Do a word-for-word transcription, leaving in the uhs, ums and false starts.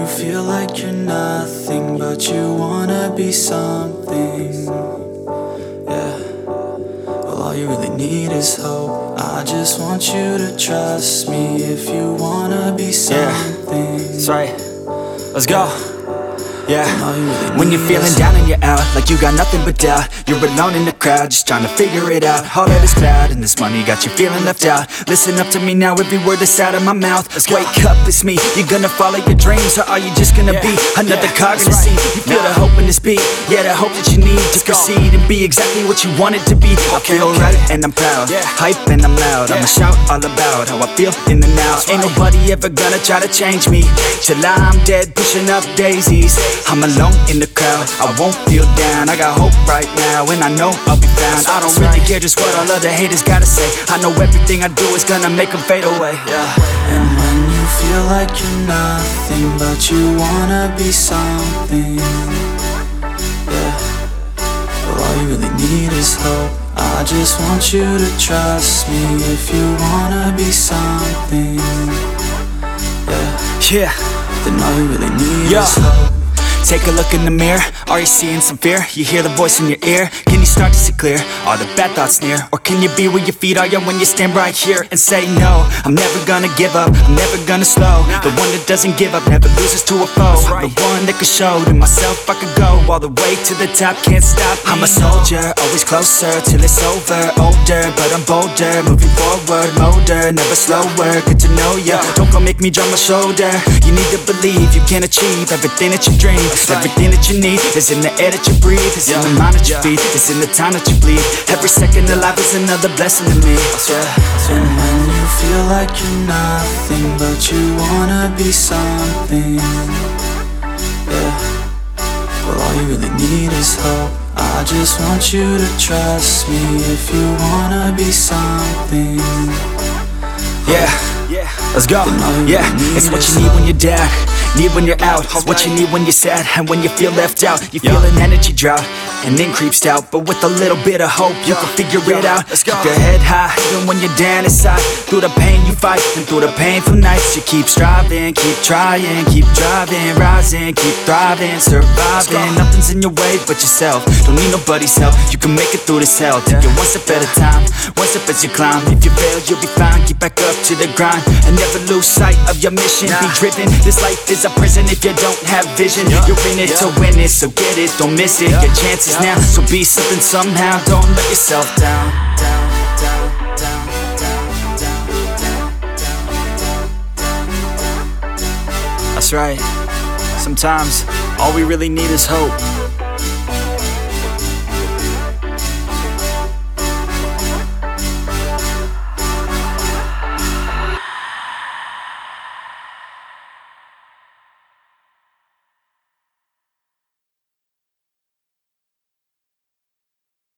feel like you're nothing, but you wanna be something. Yeah. Well, all you really need is hope. I just want you to trust me if you wanna be something. Yeah, that's right. Let's go. Yeah, really when you're feeling down and you're out, like you got nothing but doubt, you're alone in the crowd, just trying to figure it out. All of this cloud and this money got you feeling left out. Listen up to me now, every word that's out of my mouth. Wake up, it's me. You're gonna follow your dreams, or are you just gonna yeah. be another yeah. cog in the scene? You feel nah. the hope in this beat, yeah, the hope that you need to proceed and be exactly what you want it to be. Okay, I feel okay. right and I'm proud, yeah. hype and I'm loud. yeah. I'ma shout all about how I feel in the now. Ain't right. nobody ever gonna try to change me till I'm dead, pushing up daisies. I'm alone in the crowd, I won't feel down. I got hope right now, and I know I'll be found. I don't really care just what all other haters gotta say. I know everything I do is gonna make them fade away. Yeah. And when you feel like you're nothing, but you wanna be something. Yeah. Well, all you really need is hope. I just want you to trust me if you wanna be something. Yeah. Yeah. Then all you really need Yo. is hope. Take a look in the mirror, are you seeing some fear? You hear the voice in your ear, can you start to see clear? Are the bad thoughts near? Or can you be where your feet are, yeah, when you stand right here and say no? I'm never gonna give up, I'm never gonna slow. The one that doesn't give up, never loses to a foe. The one that could show to myself I could go all the way to the top, can't stop me. I'm a soldier, always closer till it's over. Older, but I'm bolder, moving forward, motor, never slower. Good to know ya, don't go make me drop my shoulder. You need to believe you can achieve everything that you dream. Everything that you need is in the air that you breathe. It's in the mind that you feed, it's in the time that you bleed. Every second of life is another blessing to me. Yeah. And when you feel like you're nothing, but you wanna be something. Yeah. Well, all you really need is hope. I just want you to trust me if you wanna be something. Yeah, let's go. Yeah, it's what you need when you're down, need when you're out. It's what you need when you're sad and when you feel left out. You feel an energy drought and then creeps out, but with a little bit of hope you can figure it out. Keep your head high even when you're down inside. Through the pain you fight and through the painful nights you keep striving, keep trying, keep driving, rising, keep thriving, surviving. Nothing's in your way but yourself. Don't need nobody's help. You can make it through this hell. Take it one step at a time, one step as you climb. If you fail you'll be fine. Get back up to the grind and never lose sight of your mission. Be driven, this life is a prison if you don't have vision. You're in it to win it, so get it, don't miss it. Your chances now, so be something somehow. Don't let yourself down. That's right. Sometimes all we really need is hope.